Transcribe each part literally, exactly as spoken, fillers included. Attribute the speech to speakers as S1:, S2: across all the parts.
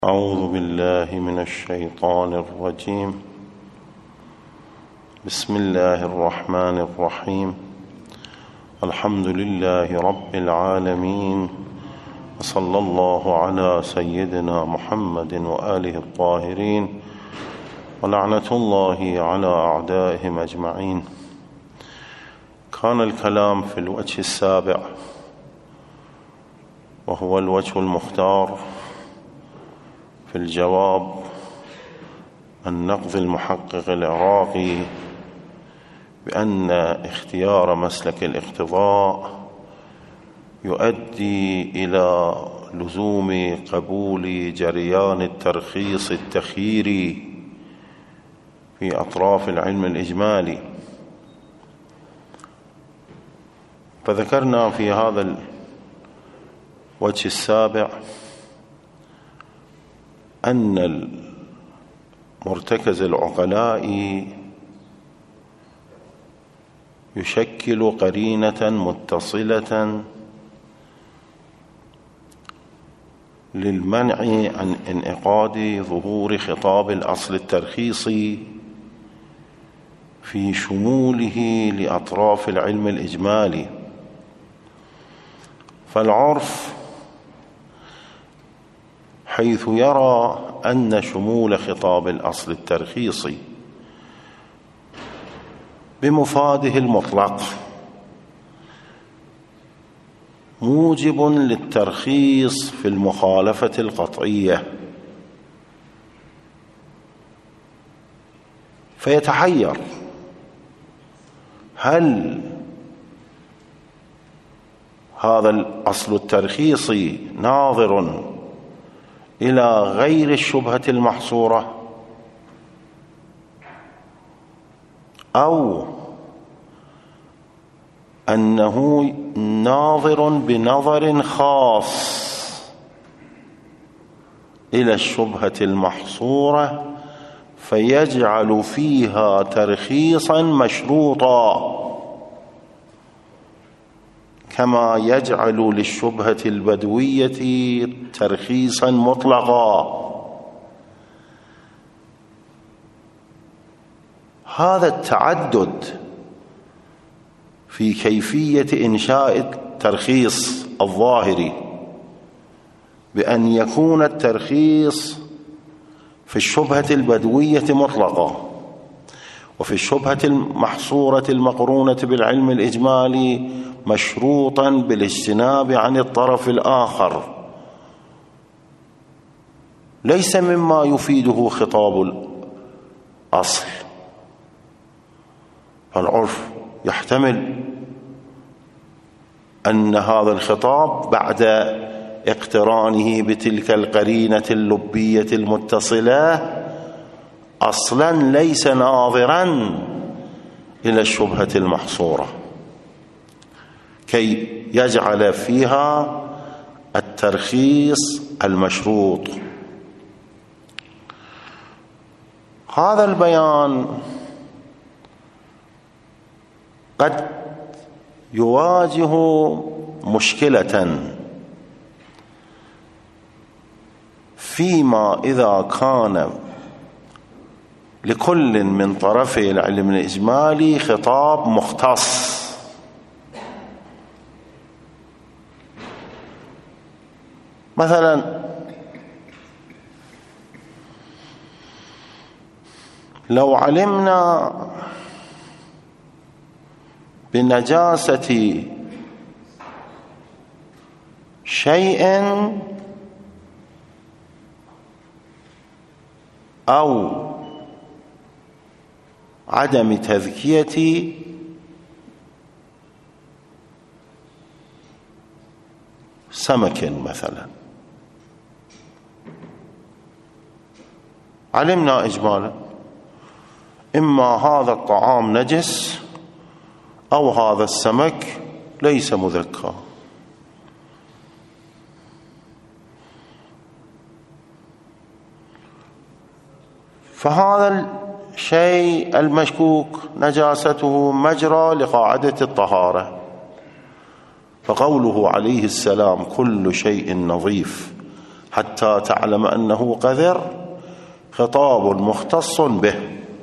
S1: أعوذ بالله من الشيطان الرجيم. بسم الله الرحمن الرحيم. الحمد لله رب العالمين، وصلى الله على سيدنا محمد وآله الطاهرين، ولعنة الله على أعدائهم أجمعين. كان الكلام في الوجه السابع، وهو الوجه المختار في الجواب عن نقض المحقق العراقي بأن اختيار مسلك الاقتضاء يؤدي إلى لزوم قبول جريان الترخيص التخييري في أطراف العلم الإجمالي. فذكرنا في هذا الوجه السابع أن المرتكز العقلاء يشكل قرينة متصلة للمنع عن انعقاد ظهور خطاب الأصل الترخيصي في شموله لأطراف العلم الإجمالي. فالعرف حيث يرى أن شمول خطاب الأصل الترخيصي بمفاده المطلق موجب للترخيص في المخالفة القطعية، فيتحير هل هذا الأصل الترخيصي ناظر إلى غير الشبهة المحصورة أو أنه ناظر بنظر خاص إلى الشبهة المحصورة فيجعل فيها ترخيصا مشروطا، كما يجعل للشبهة البدوية ترخيصا مطلقا. هذا التعدد في كيفية إنشاء الترخيص الظاهري بأن يكون الترخيص في الشبهة البدوية مطلقا، وفي الشبهة المحصورة المقرونة بالعلم الإجمالي مشروطا بالاجتناب عن الطرف الآخر، ليس مما يفيده خطاب الأصل. فالعرف يحتمل أن هذا الخطاب بعد اقترانه بتلك القرينة اللبية المتصلة أصلا ليس ناظرا إلى الشبهة المحصورة كي يجعل فيها الترخيص المشروط. هذا البيان قد يواجه مشكلة فيما إذا كان لكل من طرفي العلم الإجمالي خطاب مختص. مثلا لو علمنا بنجاسة شيء أو عدم تذكية سمك مثلا، علمنا إجمالا إما هذا الطعام نجس أو هذا السمك ليس مذكى. فهذا الشيء المشكوك نجاسته مجرى لقاعدة الطهارة، فقوله عليه السلام كل شيء نظيف حتى تعلم أنه قذر خطاب مختص به.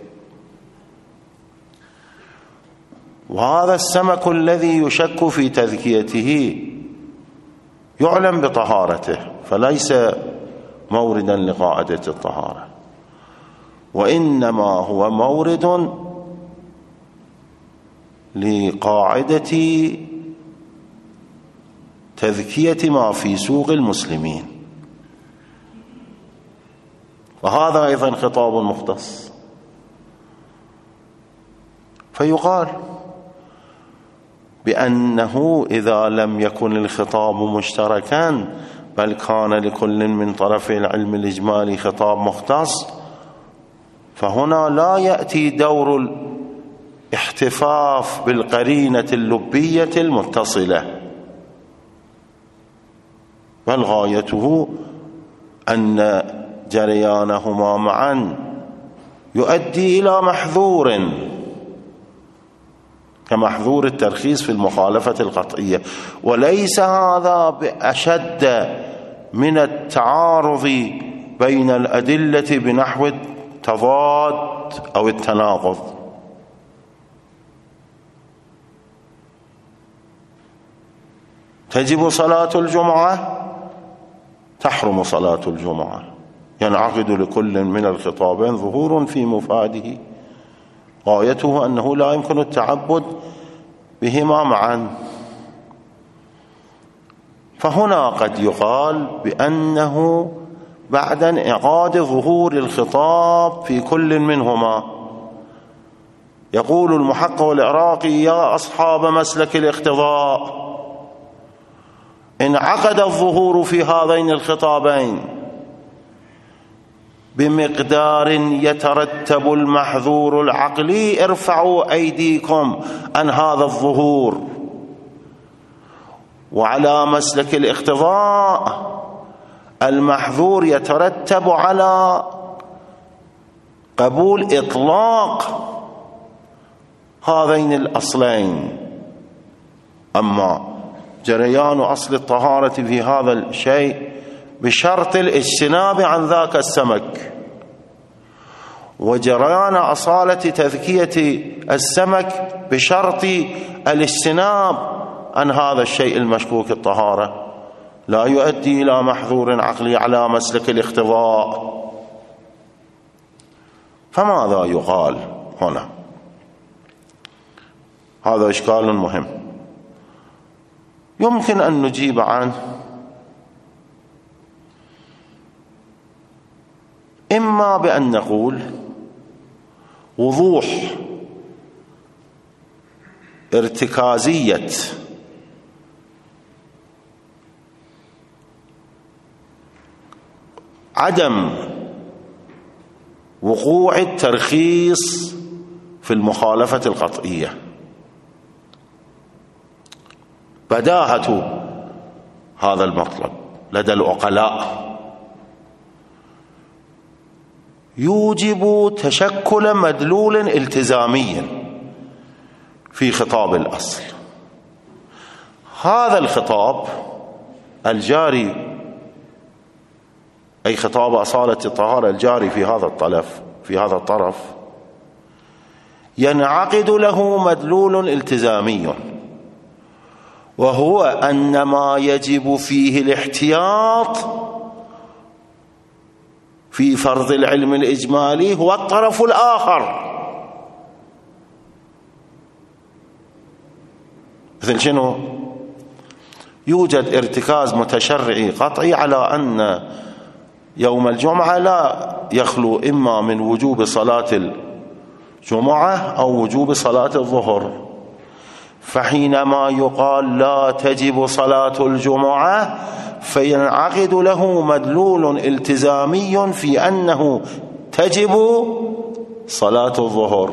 S1: وهذا السمك الذي يشك في تذكيته يعلم بطهارته، فليس موردا لقاعدة الطهارة، وإنما هو مورد لقاعدة تذكية ما في سوق المسلمين، وهذا أيضا خطاب مختص. فيقال بأنه إذا لم يكن الخطاب مشتركا بل كان لكل من طرفي العلم الإجمالي خطاب مختص، فهنا لا يأتي دور الاحتفاف بالقرينة اللبية المتصلة، بل غايته أن جريانهما معا يؤدي إلى محذور كمحذور الترخيص في المخالفة القطعية، وليس هذا بأشد من التعارض بين الأدلة بنحو التضاد أو التناقض. تجب صلاة الجمعة، تحرم صلاة الجمعة، ينعقد لكل من الخطابين ظهور في مفاده، غايته أنه لا يمكن التعبد بهما معا. فهنا قد يقال بأنه بعد انعقاد ظهور الخطاب في كل منهما، يقول المحقق العراقي: يا أصحاب مسلك الاقتضاء، انعقد الظهور في هذين الخطابين بمقدار يترتب المحذور العقلي، ارفعوا أيديكم عن هذا الظهور. وعلى مسلك الاقتضاء المحذور يترتب على قبول إطلاق هذين الأصلين. أما جريان أصل الطهارة في هذا الشيء بشرط الاجتناب عن ذاك السمك، وجريان أصالة تذكية السمك بشرط الاجتناب عن هذا الشيء المشكوك الطهارة، لا يؤدي إلى محذور عقلي على مسلك الاقتضاء. فماذا يقال هنا؟ هذا إشكال مهم يمكن أن نجيب عنه، إما بأن نقول وضوح ارتكازية عدم وقوع الترخيص في المخالفة القطعية، بداهة هذا المطلب لدى العقلاء يوجب تشكل مدلول التزامي في خطاب الأصل. هذا الخطاب الجاري، أي خطاب أصالة الطهارة الجاري في هذا الطرف في هذا الطرف ينعقد له مدلول التزامي، وهو أن ما يجب فيه الاحتياط في فرض العلم الإجمالي هو الطرف الآخر. مثل شنو؟ يوجد ارتكاز متشرعي قطعي على أن يوم الجمعة لا يخلو إما من وجوب صلاة الجمعة أو وجوب صلاة الظهر، فحينما يقال لا تجب صلاة الجمعة فينعقد له مدلول التزامي في أنه تجب صلاة الظهر.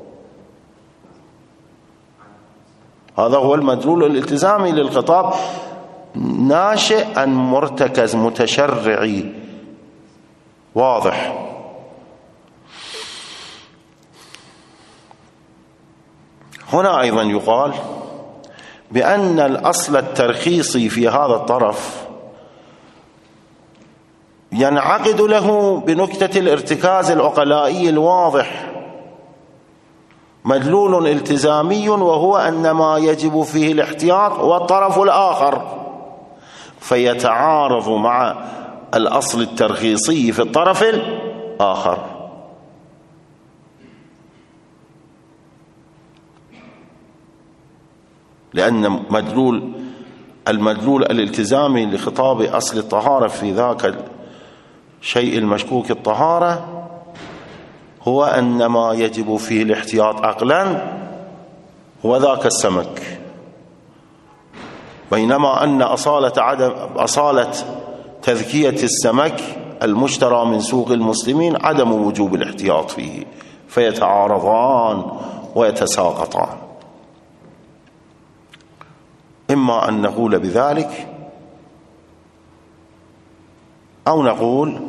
S1: هذا هو المدلول الالتزامي للخطاب، ناشئ عن مرتكز متشرعي واضح. هنا أيضا يقال بأن الأصل الترخيصي في هذا الطرف ينعقد له بنكتة الارتكاز العقلائي الواضح مدلول التزامي، وهو أن ما يجب فيه الاحتياط هو الطرف الآخر، فيتعارض مع الأصل الترخيصي في الطرف الآخر. لأن مدلول المدلول الالتزامي لخطاب أصل الطهارة في ذاك الشيء المشكوك الطهارة هو أن ما يجب فيه الاحتياط عقلا هو ذاك السمك، بينما أن أصالة عدم أصالة تذكية السمك المشترى من سوق المسلمين عدم وجوب الاحتياط فيه، فيتعارضان ويتساقطان. إما أن نقول بذلك أو نقول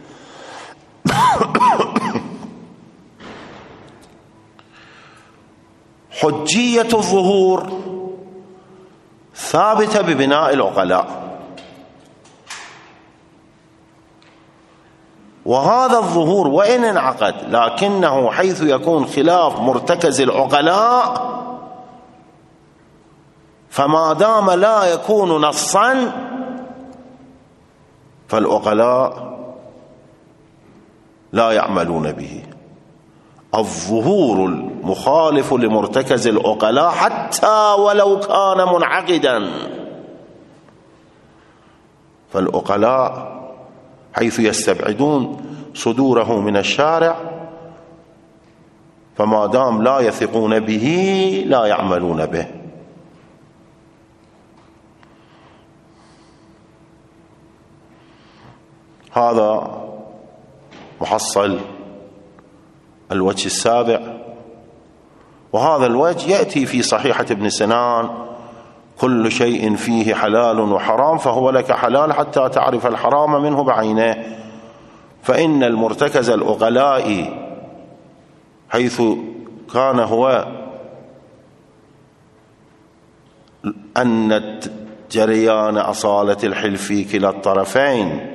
S1: حجية الظهور ثابتة ببناء العقلاء، وهذا الظهور وإن انعقد لكنه حيث يكون خلاف مرتكز العقلاء، فما دام لا يكون نصا فالعقلاء لا يعملون به. الظهور المخالف لمرتكز العقلاء حتى ولو كان منعقدا، فالعقلاء حيث يستبعدون صدوره من الشارع فما دام لا يثقون به لا يعملون به. هذا محصل الوجه السابع. وهذا الوجه يأتي في صحيحة ابن سنان: كل شيء فيه حلال وحرام فهو لك حلال حتى تعرف الحرام منه بعينه. فإن المرتكز العقلائي حيث كان هو أن جريان أصالة الحلف في كلا الطرفين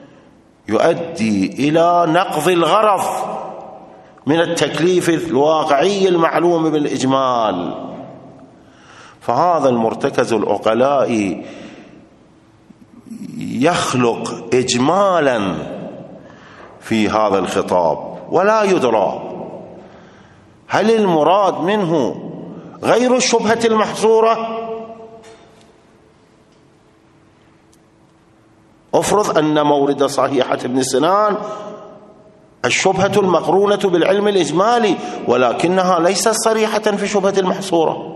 S1: يؤدي إلى نقض الغرض من التكليف الواقعي المعلوم بالإجمال، فهذا المرتكز العقلائي يخلق إجمالا في هذا الخطاب، ولا يدرى هل المراد منه غير الشبهة المحصورة. افرض أن مورد صحيحة ابن سنان الشبهة المقرونة بالعلم الإجمالي ولكنها ليست صريحة في شبهة المحصورة،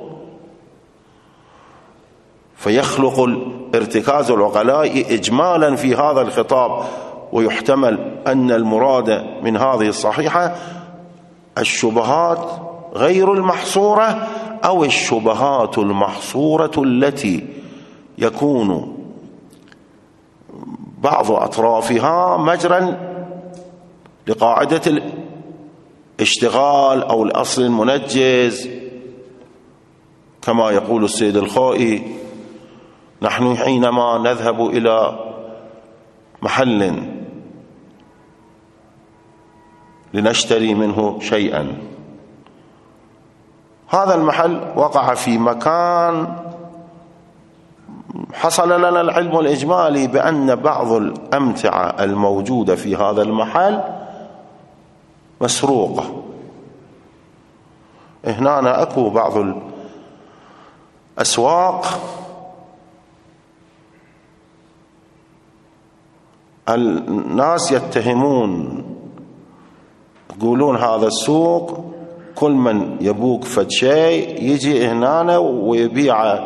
S1: فيخلق الارتكاز العقلائي إجمالا في هذا الخطاب، ويحتمل أن المراد من هذه الصحيحة الشبهات غير المحصورة أو الشبهات المحصورة التي يكون بعض أطرافها مجرا لقاعدة الاشتغال أو الأصل المنجز، كما يقول السيد الخوئي: نحن حينما نذهب إلى محل لنشتري منه شيئا، هذا المحل وقع في مكان حصل لنا العلم الإجمالي بأن بعض الأمتعة الموجودة في هذا المحل مسروقة. هنا أكو بعض الأسواق الناس يتهمون، يقولون هذا السوق كل من يبوك فد شيء يجي هنا ويبيعه،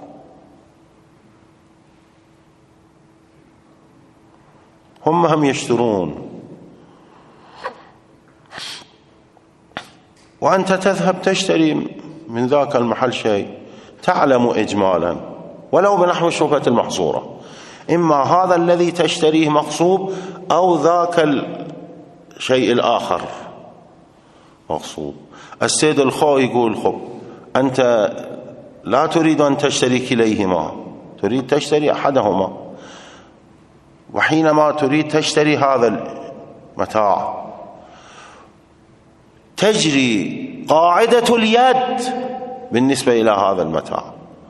S1: هم هم يشترون، وأنت تذهب تشتري من ذاك المحل شيء تعلم إجمالا ولو بنحو الشبهة المحصورة، إما هذا الذي تشتريه مغصوب أو ذاك الشيء الآخر مغصوب. السيد الخوئي يقول: خب أنت لا تريد أن تشتري كليهما، تريد تشتري أحدهما، وحينما تريد تشتري هذا المتاع تجري قاعدة اليد بالنسبة إلى هذا المتاع،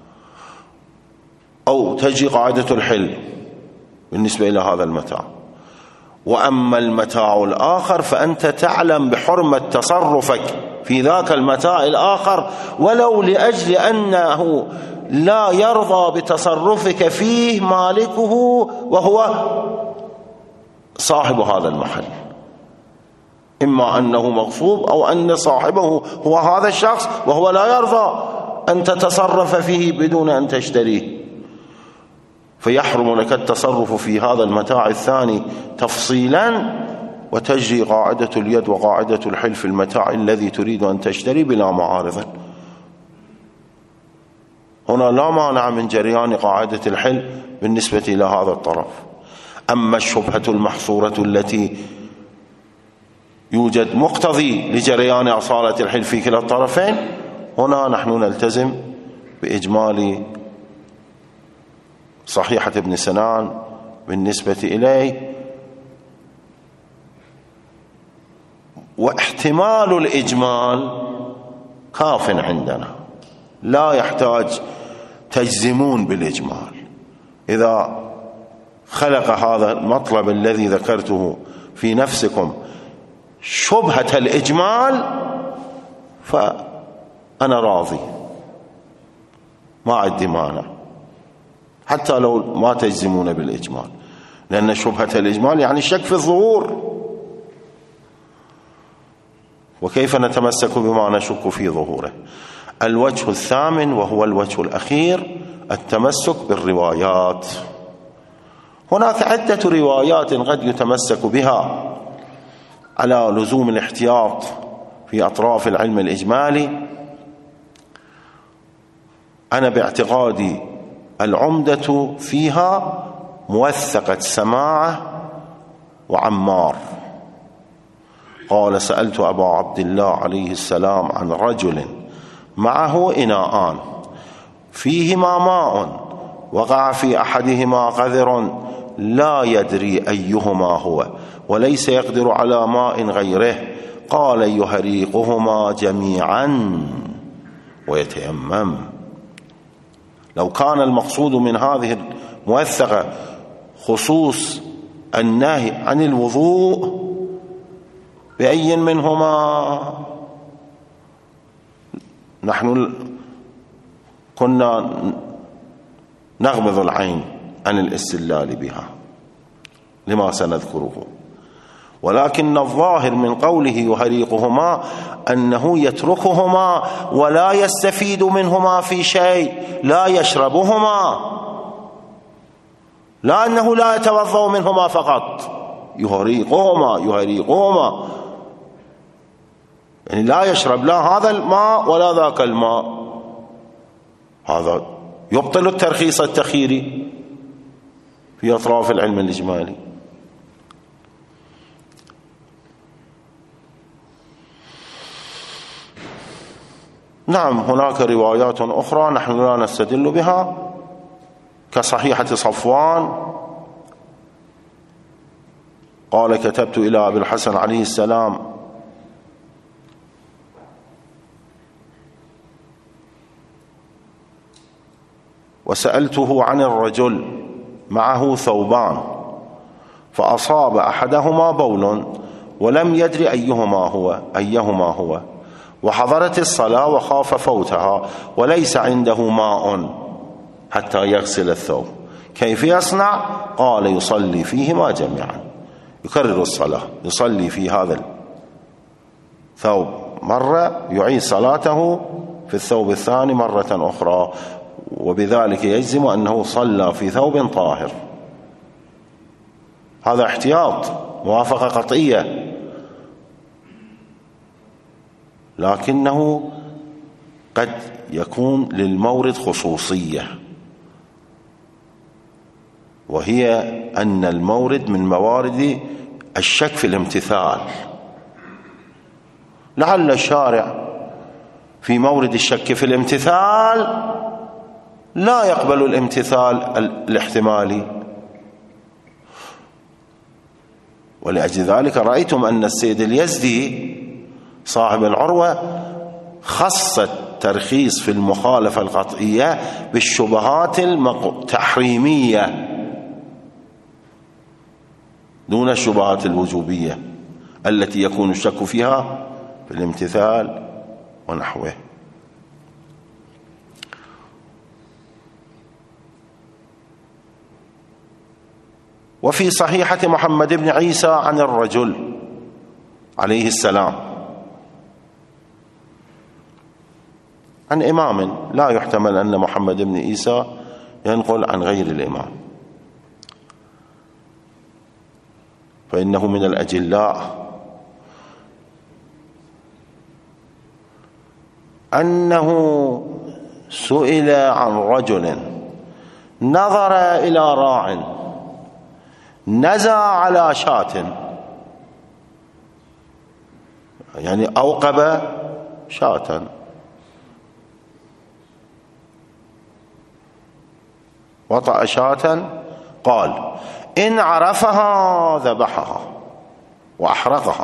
S1: أو تجري قاعدة الحل بالنسبة إلى هذا المتاع. وأما المتاع الآخر فأنت تعلم بحرمة تصرفك في ذاك المتاع الآخر ولو لأجل أنه لا يرضى بتصرفك فيه مالكه وهو صاحب هذا المحل، إما أنه مغصوب أو أن صاحبه هو هذا الشخص وهو لا يرضى أن تتصرف فيه بدون أن تشتريه، فيحرم لك التصرف في هذا المتاع الثاني تفصيلا، وتجري قاعدة اليد وقاعدة الحل في المتاع الذي تريد أن تشتري بلا معارض. هنا لا مانع من جريان قاعدة الحل بالنسبة إلى هذا الطرف. أما الشبهة المحصورة التي يوجد مقتضي لجريان أصالة الحل في كلا الطرفين، هنا نحن نلتزم بإجمال صحيحة ابن سنان بالنسبة إليه، واحتمال الإجمال كاف عندنا، لا يحتاج تجزمون بالإجمال. إذا خلق هذا المطلب الذي ذكرته في نفسكم شبهة الإجمال فأنا راضي، ما عندي مانع، حتى لو ما تجزمون بالإجمال، لأن شبهة الإجمال يعني الشك في الظهور، وكيف نتمسك بما نشك في ظهوره؟ الوجه الثامن وهو الوجه الأخير التمسك بالروايات. هناك عدة روايات قد يتمسك بها على لزوم الاحتياط في أطراف العلم الإجمالي. أنا باعتقادي العمدة فيها موثقة سماعة وعمار. قال: سألت أبا عبد الله عليه السلام عن رجل معه إناءان فيهما ماء وقع في أحدهما قذر لا يدري أيهما هو وليس يقدر على ماء غيره، قال: يهريقهما جميعا ويتيمم. لو كان المقصود من هذه الموثقة خصوص النهي عن الوضوء بأي منهما، نحن كنا نغمض العين عن الاستدلال بها لما سنذكره، ولكن الظاهر من قوله يهريقهما أنه يتركهما ولا يستفيد منهما في شيء، لا يشربهما، لا أنه لا يتوضأ منهما فقط، يهريقهما يهريقهما يعني لا يشرب لا هذا الماء ولا ذاك الماء. هذا يبطل الترخيص التخييري في أطراف العلم الإجمالي. نعم، هناك روايات أخرى نحن لا نستدل بها كصحيحة صفوان، قال: كتبت إلى أبي الحسن عليه السلام وسألته عن الرجل معه ثوبان فأصاب أحدهما بول ولم يدري أيهما هو أيهما هو وحضرت الصلاة وخاف فوتها وليس عنده ماء حتى يغسل الثوب، كيف يصنع؟ قال: يصلي فيهما جميعا، يكرر الصلاة، يصلي في هذا الثوب مرة، يعيد صلاته في الثوب الثاني مرة أخرى، وبذلك يجزم أنه صلى في ثوب طاهر. هذا احتياط، موافقة قطعية، لكنه قد يكون للمورد خصوصية، وهي أن المورد من موارد الشك في الامتثال. لعل الشارع في مورد الشك في الامتثال لا يقبل الامتثال الاحتمالي، ولأجل ذلك رأيتم أن السيد اليزدي صاحب العروة خص الترخيص في المخالفة القطعية بالشبهات التحريمية دون الشبهات الوجوبية التي يكون الشك فيها في الامتثال ونحوه. وفي صحيحة محمد بن عيسى عن الرجل عليه السلام عن إمام، لا يحتمل أن محمد بن عيسى ينقل عن غير الإمام، فإنه من الأجلاء، أنه سئل عن رجل نظر إلى راع نزع على شاة، يعني أوقب شاة، وطأ شاة، قال إن عرفها ذبحها وأحرقها.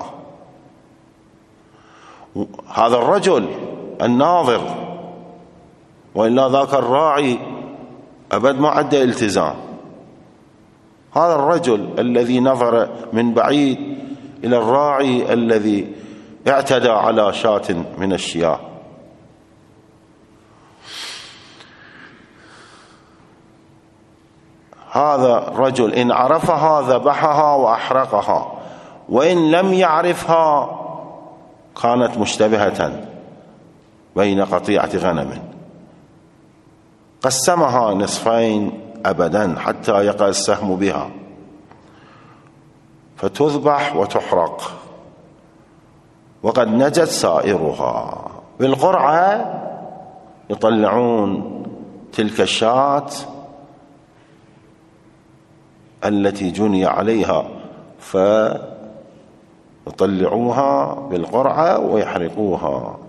S1: هذا الرجل الناظر، وإلا ذاك الراعي أبد ما عنده التزام. هذا الرجل الذي نظر من بعيد إلى الراعي الذي اعتدى على شاة من الشياه، هذا الرجل إن عرفها ذبحها وأحرقها، وإن لم يعرفها كانت مشتبهة بين قطيعة غنم، قسمها نصفين أبدا حتى يقع السهم بها، فتذبح وتحرق، وقد نجت سائرها. بالقرعة يطلعون تلك الشاة التي جني عليها فيطلعوها بالقرعة ويحرقوها.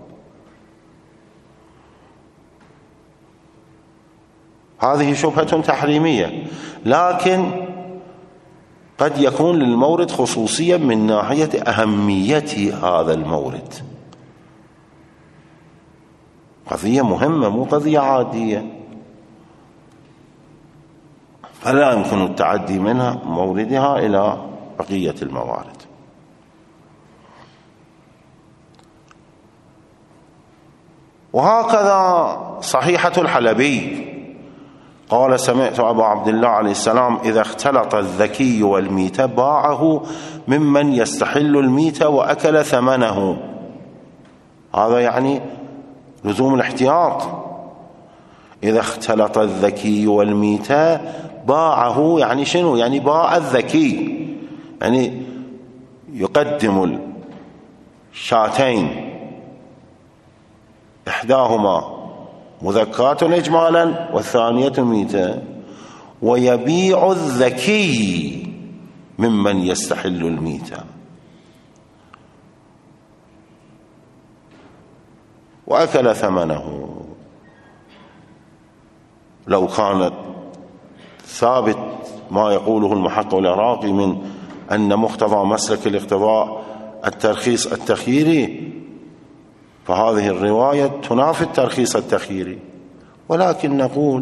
S1: هذه شبهة تحريمية، لكن قد يكون للمورد خصوصيا من ناحية أهمية هذا المورد، قضية مهمة مو قضية عادية، فلا يمكن التعدي منها موردها إلى بقية الموارد. وهكذا صحيحة الحلبي قال سمعت أبا عبد الله عليه السلام إذا اختلط الذكي والميت باعه ممن يستحل الميت وأكل ثمنه. هذا يعني لزوم الاحتياط. إذا اختلط الذكي والميت باعه، يعني شنو؟ يعني باع الذكي، يعني يقدم الشاتين إحداهما مذكاة إجمالا والثانية ميتة، ويبيع الذكي ممن يستحل الميتة. وأكل ثمنه. لو كانت ثابت ما يقوله المحقق العراقي من أن مقتضى مسلك الاقتضاء الترخيص التخييري، فهذه الرواية تنافي الترخيص التخييري، ولكن نقول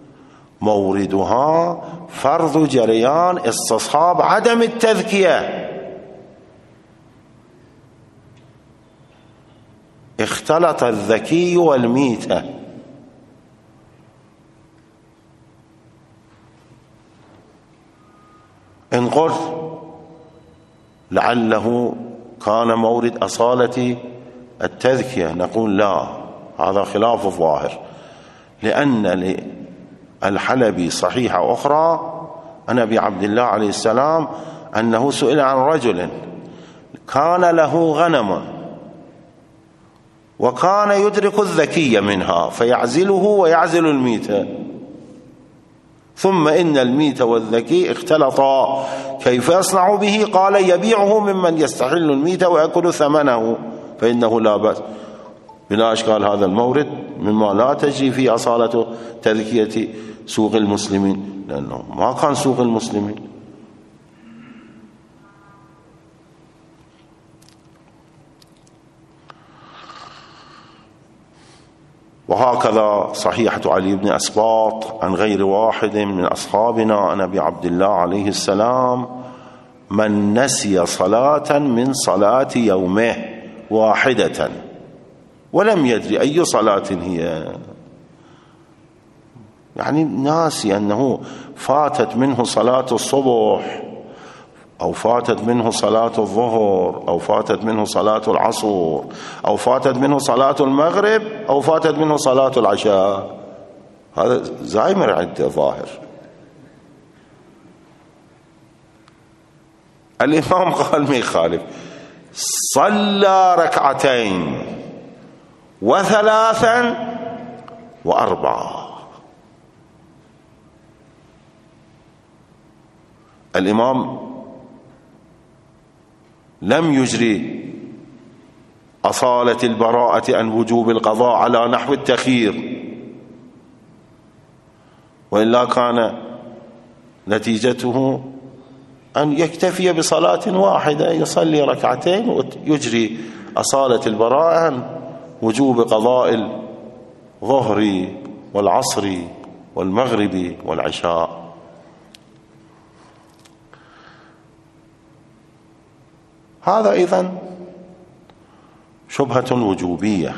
S1: موردها فرض جريان استصحاب عدم التذكية. اختلط الذكي والميتة، إن قلت لعله كان مورد أصالة التذكية، نقول لا، هذا خلاف الظاهر، لأن الحلبي صحيحة أخرى عن أبي عبد الله عليه السلام أنه سئل عن رجل كان له غنم وكان يدرك الذكي منها فيعزله ويعزل الميت، ثم إن الميت والذكي اختلطا كيف يصنع به؟ قال يبيعه ممن يستحل الميت ويأكل ثمنه فإنه لا بأس. بلا إشكال هذا المورد مما لا تجري في أصالة تذكية سوق المسلمين، لأنه ما كان سوق المسلمين. وهكذا صحيحة علي بن أسباط عن غير واحد من أصحابنا عن أبي عبد الله عليه السلام: من نسي صلاة من صلاة يومه واحدة ولم يدري أي صلاة هي، يعني ناسي أنه فاتت منه صلاة الصبح أو فاتت منه صلاة الظهر أو فاتت منه صلاة العصر أو فاتت منه صلاة المغرب أو فاتت منه صلاة العشاء، هذا زايمر عنده ظاهر. الإمام قال ما يخالف، صلى ركعتين وثلاثا وأربعة. الإمام لم يجري أصالة البراءة عن وجوب القضاء على نحو التخيير، وإلا كان نتيجته أن يكتفي بصلاة واحدة يصلي ركعتين ويجري أصالة البراءة عن وجوب قضاء الظهر والعصر والمغرب والعشاء. هذا أيضا شبهة وجوبية،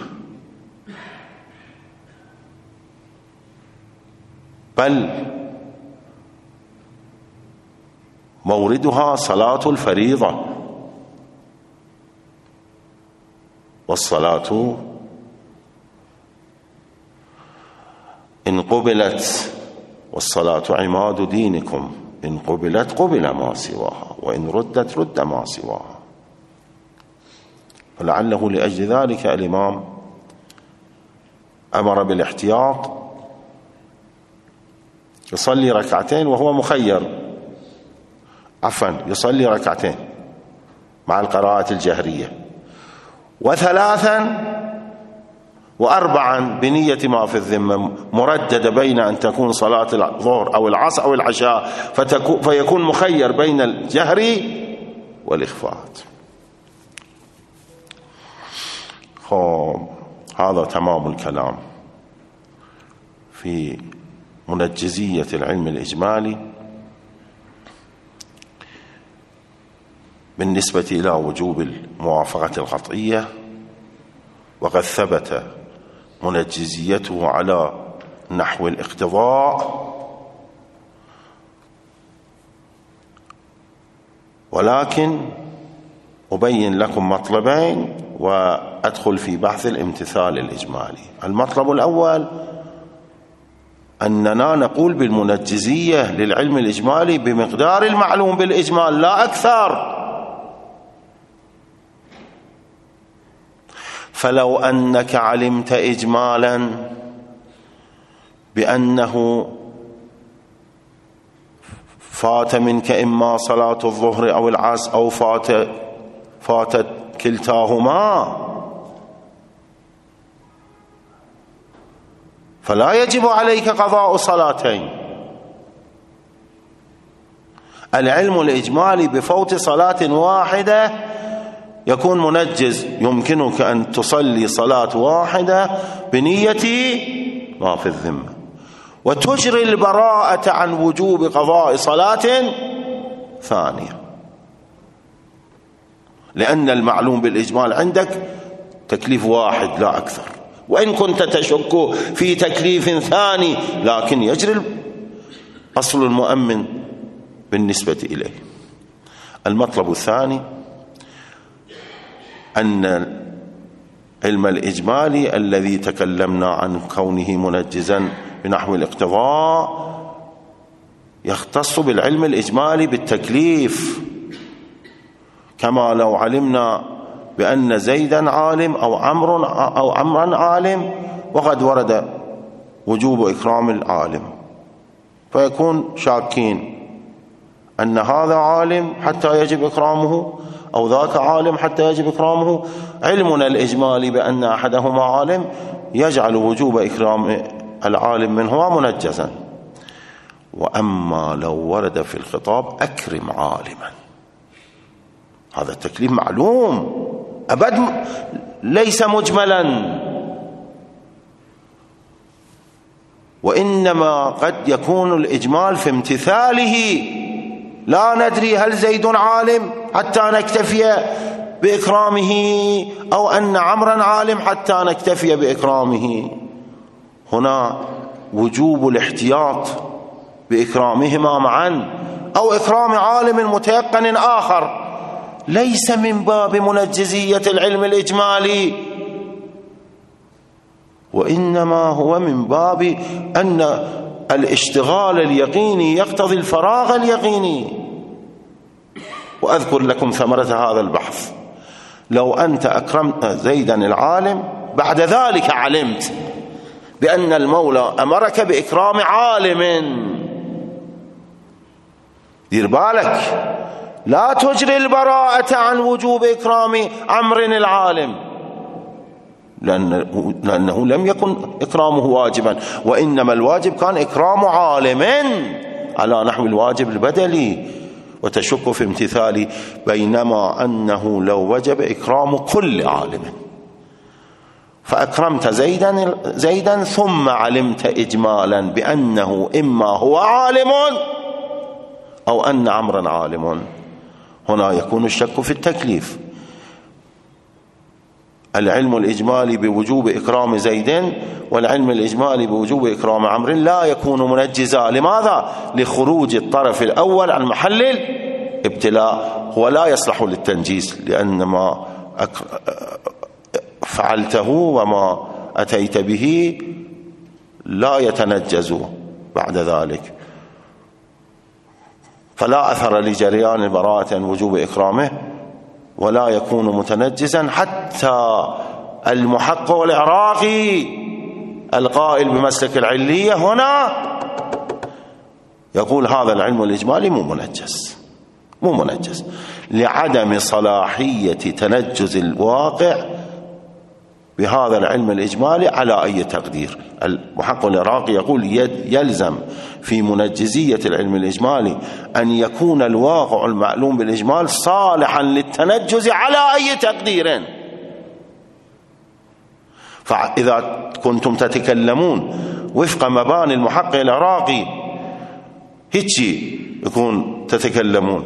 S1: بل موردها صلاة الفريضة، والصلاة إن قبلت، والصلاة عماد دينكم، إن قبلت قبل ما سواها وإن ردت رد ما سواها. فلعله لأجل ذلك الإمام أمر بالاحتياط، يصلي ركعتين وهو مخير، عفوا يصلي ركعتين مع القراءة الجهرية، وثلاثا وأربعا بنية ما في الذمة، مرددة بين أن تكون صلاة الظهر أو العصر أو العشاء، فيكون مخير بين الجهر والإخفاء. هذا تمام الكلام في منجزية العلم الإجمالي بالنسبة إلى وجوب الموافقة القطعية، وقد ثبت منجزيته على نحو الاقتضاء، ولكن أبين لكم مطلبين وأدخل في بحث الامتثال الإجمالي. المطلب الأول أننا نقول بالمنجزية للعلم الإجمالي بمقدار المعلوم بالإجمال لا أكثر. فلو أنك علمت إجمالا بأنه فات منك إما صلاة الظهر أو العصر أو فات فاتت كلتاهما، فلا يجب عليك قضاء صلاتين. العلم الإجمالي بفوت صلاة واحدة يكون منجز، يمكنك أن تصلي صلاة واحدة بنية ما في الذمة، وتجري البراءة عن وجوب قضاء صلاة ثانية، لأن المعلوم بالإجمال عندك تكليف واحد لا أكثر، وإن كنت تشك في تكليف ثاني لكن يجري أصل المؤمن بالنسبة إليه. المطلب الثاني أن علم الإجمالي الذي تكلمنا عن كونه منجزا بنحو الاقتضاء يختص بالعلم الإجمالي بالتكليف، كما لو علمنا بأن زيدا عالم أو عمرو أو عمرا عالم وقد ورد وجوب إكرام العالم، فيكون شاكين أن هذا عالم حتى يجب إكرامه أو ذاك عالم حتى يجب إكرامه. علمنا الإجمالي بأن أحدهما عالم يجعل وجوب إكرام العالم منهما منجزا. وأما لو ورد في الخطاب أكرم عالما، هذا التكليف معلوم أبد ليس مجملا، وإنما قد يكون الإجمال في امتثاله. لا ندري هل زيد عالم حتى نكتفي بإكرامه أو أن عمرا عالم حتى نكتفي بإكرامه. هنا وجوب الاحتياط بإكرامهما معا أو إكرام عالم متيقن آخر ليس من باب منجزية العلم الإجمالي، وإنما هو من باب أن الاشتغال اليقيني يقتضي الفراغ اليقيني. وأذكر لكم ثمرة هذا البحث. لو أنت أكرمت زيدا العالم بعد ذلك علمت بأن المولى أمرك بإكرام عالم، دير بالك لا تجري البراءة عن وجوب إكرام عمرو العالم، لأنه, لأنه لم يكن إكرامه واجبا، وإنما الواجب كان إكرام عالم على نحو الواجب البدلي، وتشك في امتثالي، بينما أنه لو وجب إكرام كل عالم. فأكرمت زيدا, زيدا ثم علمت إجمالا بأنه إما هو عالم أو أن عمرا عالم، هنا يكون الشك في التكليف. العلم الإجمالي بوجوب إكرام زيد والعلم الإجمالي بوجوب إكرام عمرو لا يكون منجزا. لماذا؟ لخروج الطرف الأول عن محل الابتلاء، هو لا يصلح للتنجيز، لأن ما فعلته وما أتيت به لا يتنجز بعد ذلك، فلا أثر لجريان البراءة وجوب إكرامه، ولا يكون متنجزا حتى المحقق والعراقي القائل بمسلك العلية هنا يقول هذا العلم الإجمالي مو منجز، مو منجز لعدم صلاحية تنجز الواقع بهذا العلم الإجمالي على أي تقدير. المحقق العراقي يقول يلزم في منجزية العلم الإجمالي أن يكون الواقع المعلوم بالإجمال صالحا للتنجز على أي تقدير. فإذا كنتم تتكلمون وفق مباني المحقق العراقي هيك يكون تتكلمون.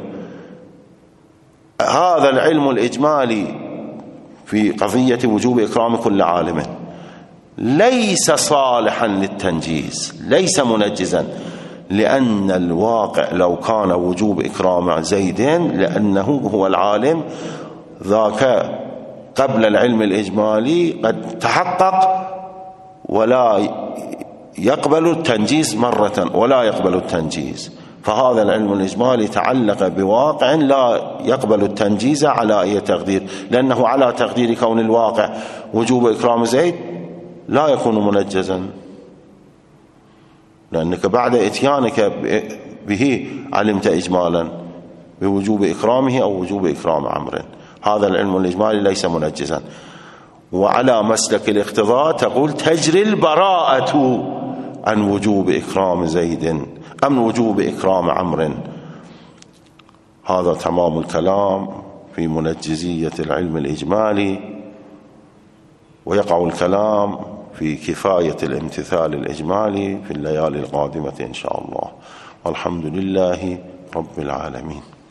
S1: هذا العلم الإجمالي في قضية وجوب إكرام كل عالم ليس صالحا للتنجيز، ليس منجزا، لأن الواقع لو كان وجوب إكرام زيد لأنه هو العالم ذاك قبل العلم الإجمالي قد تحقق ولا يقبل التنجيز مرة، ولا يقبل التنجيز. فهذا العلم الإجمالي تعلق بواقع لا يقبل التنجيز على أي تقدير، لأنه على تقدير كون الواقع وجوب إكرام زيد لا يكون منجزا، لأنك بعد إتيانك به علمت إجمالا بوجوب إكرامه أو وجوب إكرام عمرو. هذا العلم الإجمالي ليس منجزا. وعلى مسلك الاقتضاء تقول تجري البراءة عن وجوب إكرام زيد أم وجوب إكرام عمرو. هذا تمام الكلام في منجزية العلم الإجمالي، ويقع الكلام في كفاية الامتثال الإجمالي في الليالي القادمة إن شاء الله، والحمد لله رب العالمين.